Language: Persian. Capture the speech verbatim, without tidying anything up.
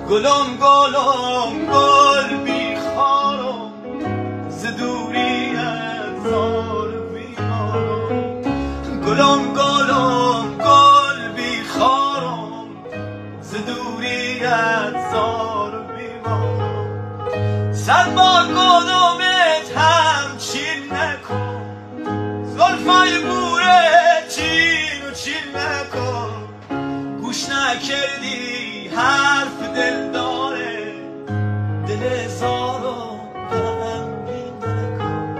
گلم گلم گل بیخارم ز دوریت زار بیمارم گلم گلم گل بیخارم ز دوریت زار بیمارم صد بار گلمت همچین نکن زلفای بوره چین و چین نکن گوش نکردی حرف دل